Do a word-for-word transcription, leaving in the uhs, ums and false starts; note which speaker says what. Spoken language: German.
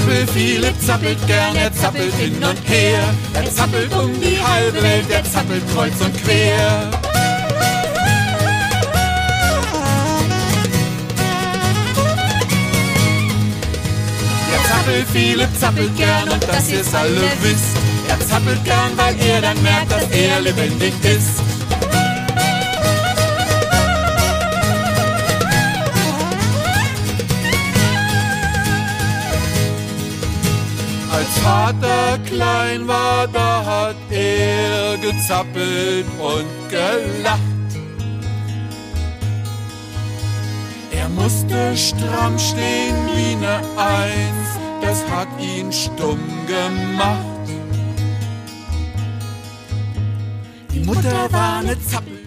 Speaker 1: Zappel Philipp zappelt gern, er zappelt hin und her. Er zappelt um die halbe Welt, er zappelt kreuz und quer. Der Zappel Philipp zappelt gern und dass ihr's alle wisst. Er zappelt gern, weil er dann merkt, dass er lebendig ist. Als Vater klein war, da hat er gezappelt und gelacht. Er musste stramm stehen wie ne Eins, das hat ihn stumm gemacht. Die Mutter war ne Zappel